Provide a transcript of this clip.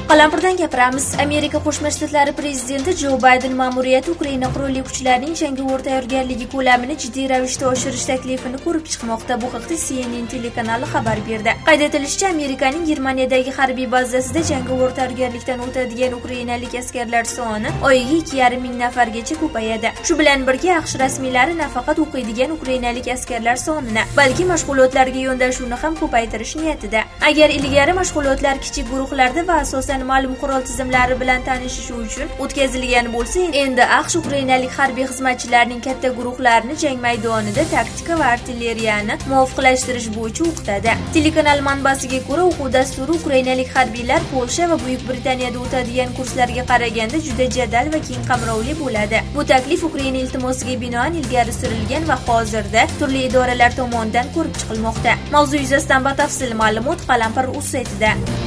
Qalampirdan gapiramiz. Amerika Qo'shma Shtatlari prezidenti Jo Bayden ma'muriyati Ukraina qurolli kuchlarining jangovar tayyorgarligi ko'lamini jiddiy ravishda oshirish taklifini ko'rib chiqmoqda. Bu haqda CNN telekanali xabar berdi. Qayd etilishicha, Amerikaning Germaniyadagi harbiy bazasida jangovar tayyorgarlikdan o'tadigan ukrainalik askarlar soni oyiga 2,5 ming nafargacha ko'payadi. Shu bilan birga AQSh rasmiylari nafaqat o'qiydigan ukrainalik askarlar sonini, balki mashg'ulotlarga yondashuvni ham ko'paytirish niyatida. Agar ilgari mashg'ulotlar kichik guruhlarda va asosan ma'lum qurol tizimlari bilan tanishish uchun o'tkazilgan bo'lsa, endi AQSh ukrainalik harbiy xizmatchilarning katta guruhlarini jang maydonida taktika va artilleriyani muvofiqlashtirish bo'yicha o'qitadi. Telekanal manbasiga ko'ra, o'quv dasturi ukrainalik harbiylar Polsha va Buyuk Britaniyada o'tadigan kurslarga qaraganda juda jadal va keng qamrovli bo'ladi. Bu taklif Ukraina iltimosiga binoan ilgari surilgan va hozirda turli idoralar tomonidan ko'rib chiqilmoqda. Mavzu yuzasidan batafsil ma'lumot Qalampir.uz saytida.